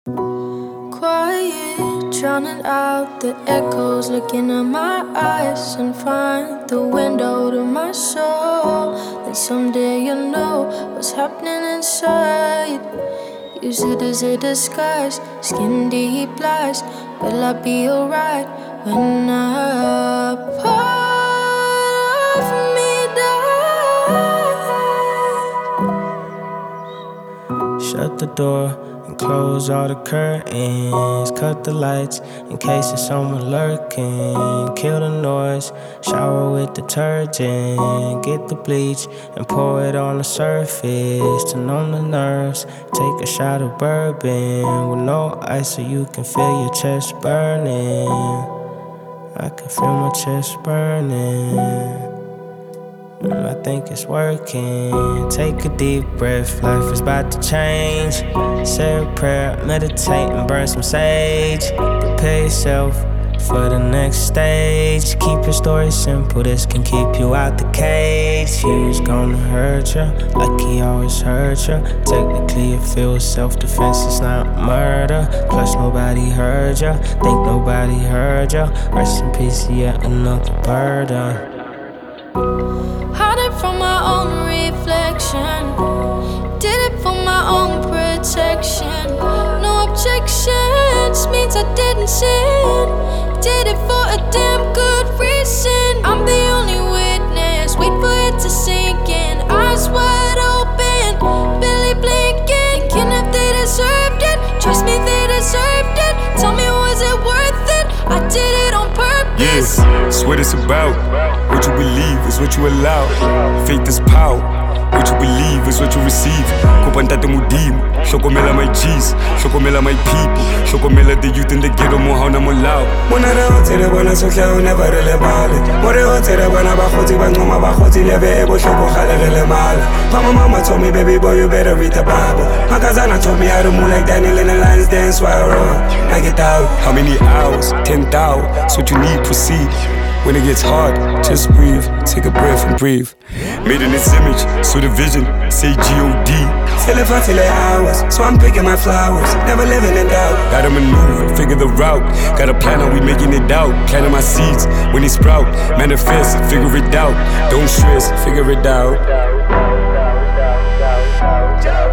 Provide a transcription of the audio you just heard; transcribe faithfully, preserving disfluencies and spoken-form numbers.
Quiet, drowning out the echoes, looking in my eyes and find the window to my soul. Then someday you'll know what's happening inside. Use it as a disguise, skin deep lies. Will I be alright when a part of me dies? Shut the door and close all the curtains. Cut the lights in case there's someone lurking. Kill the noise, shower with detergent. Get the bleach and pour it on the surface to numb the nerves. Take a shot of bourbon with no ice so you can feel your chest burning. I can feel my chest burning. I think it's working. Take a deep breath, life is about to change. Say a prayer, meditate and burn some sage. Prepare yourself for the next stage. Keep your story simple, this can keep you out the cage. Fear's gonna hurt ya, like he always hurt ya. Technically it feels self-defense, it's not murder. Plus nobody heard ya, think nobody heard ya. Rest in peace, yet another burden. Hide it from my own reflection. Did it for my own protection. No objections, means I didn't sin. Did it for a damn good reason. I'm the only witness, wait for it to sink in. Eyes wide open, barely blinking. Thinking if they deserved it, trust me they deserved it. Tell me was it worth it, I did it on purpose. Yes, that's what it's about. What you believe is what you allow. Faith is power. What you believe is what you receive. Kopa ntate modimo, hlokomela my G's, hlokomela my people, hlokomela the youth in the ghetto mo ha ona molao. Mona re o tsere bona sohle o never re lebale. Mo re o tsere bona bakgotsi ba ncoma bakgotsi lebe e bohloko kgale re lemala. Mama mama told me baby boy you better read the Bible. Makazana told me how to move like Daniel in the lion's dance while I run. I get out. How many hours? ten thousand. That's what you need, proceed. When it gets hard, just breathe, take a breath and breathe. Made in this image, so the vision, say G O D. Till if I feel like hours, so I'm picking my flowers, never living in doubt. Gotta maneuver, figure the route. Got a plan, how we making it out. Planting my seeds, when they sprout. Manifest, figure it out. Don't stress, figure it out.